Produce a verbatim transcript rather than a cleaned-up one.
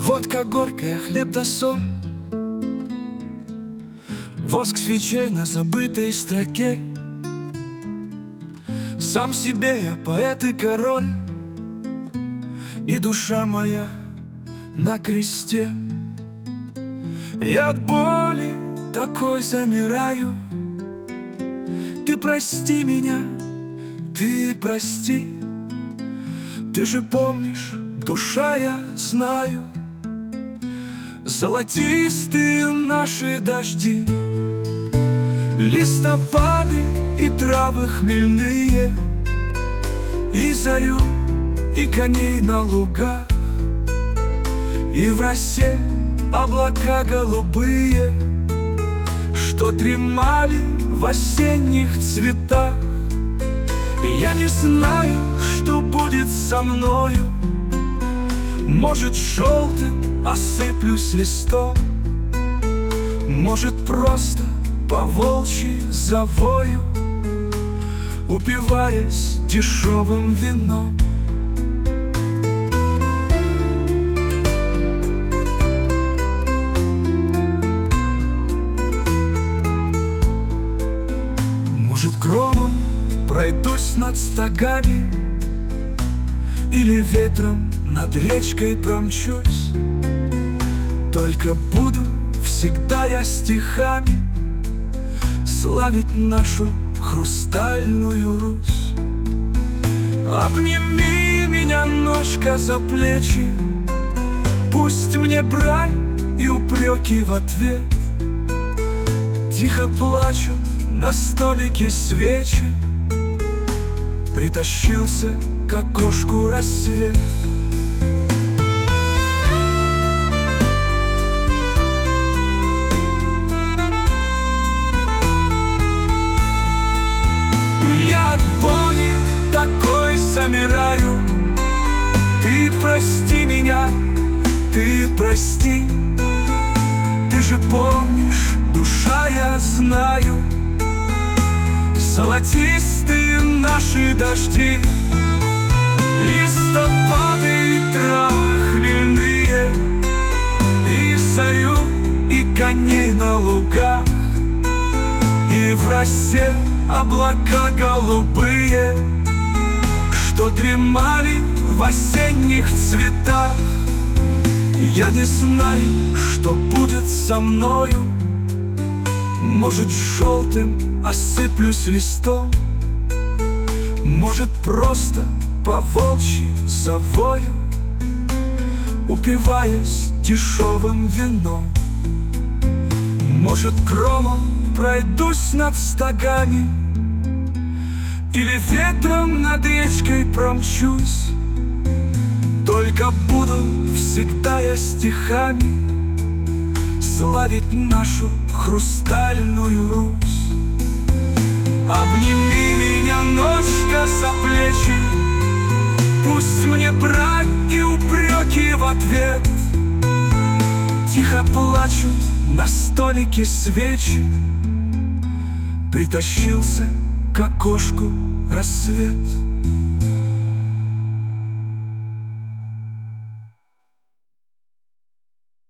Водка горькая, хлеб да соль, воск свечей на забытой строке. Сам себе я поэт и король, и душа моя на кресте. Я от боли такой замираю. Ты прости меня, ты прости. Ты же помнишь, душа, я знаю, золотистые наши дожди, листопады и травы хмельные, и зарю, и коней на лугах, и в росе облака голубые, что дремали в осенних цветах. Я не знаю, что будет со мною. Может, желтым осыплюсь листом, может, просто по-волчьи завою, упиваясь дешевым вином. Может, громом пройдусь над стогами, или ветром над речкой промчусь. Только буду всегда я стихами славить нашу хрустальную Русь. Обними меня, ножка, за плечи, пусть мне брань и упреки в ответ. Тихо плачут на столике свечи, притащился к окошку рассвет. Я от боли такой замираю. Ты прости меня, ты прости. Ты же помнишь, душа, я знаю, золотистые наши дожди, листопады и травы хмельные, и зарю, и коней на лугах, и в росе облака голубые, что дремали в осенних цветах. Я не знаю, что будет со мною. Может, желтым осыплюсь листом, может, просто по-волчьи завою, упиваясь дешевым вином. Может, громом пройдусь над стогами, или ветром над речкой промчусь. Только буду всегда я стихами славить нашу хрустальную Русь. Обними меня, ножка, за плечи, пусть мне брань и упреки в ответ. Тихо плачут на столике свечи, притащился к окошку рассвет.